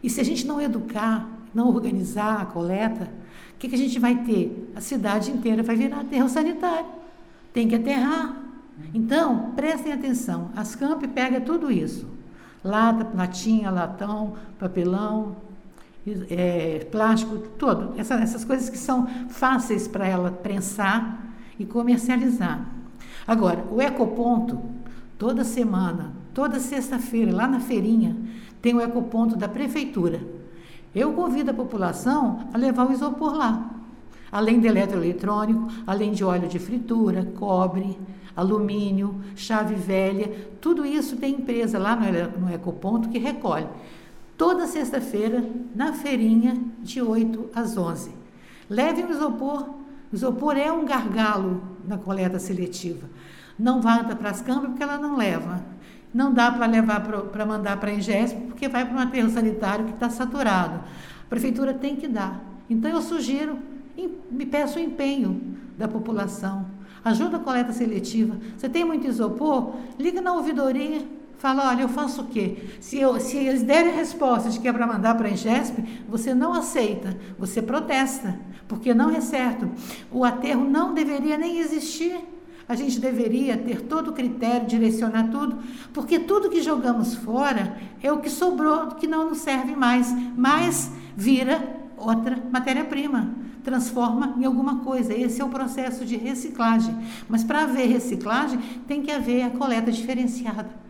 E se a gente não educar, não organizar a coleta, o que a gente vai ter? A cidade inteira vai virar aterro sanitário. Tem que aterrar. Então, prestem atenção. As Camp pega tudo isso. Lata, latinha, latão, papelão, plástico, tudo. Essas coisas que são fáceis para ela prensar e comercializar. Agora, o ecoponto, toda semana, toda sexta-feira, lá na feirinha, tem o ecoponto da prefeitura. Eu convido a população a levar o isopor lá. Além de eletroeletrônico, além de óleo de fritura, cobre, alumínio, chave velha, tudo isso tem empresa lá no ecoponto que recolhe. Toda sexta-feira, na feirinha, de 8 às 11. Levem o isopor. O isopor é um gargalo na coleta seletiva. Não vai para as câmaras porque ela não leva. Não dá para levar para mandar para a Engesp porque vai para um aterro sanitário que está saturado. A prefeitura tem que dar. Então eu sugiro, me peço o empenho da população. Ajuda a coleta seletiva. Você tem muito isopor? Liga na ouvidoria. Fala, olha, eu faço o quê? Se eles derem a resposta de que é para mandar para a Engesp, você não aceita, você protesta, porque não é certo. O aterro não deveria nem existir. A gente deveria ter todo o critério, direcionar tudo, porque tudo que jogamos fora é o que sobrou, que não nos serve mais, mas vira outra matéria-prima, transforma em alguma coisa. Esse é o processo de reciclagem. Mas para haver reciclagem, tem que haver a coleta diferenciada.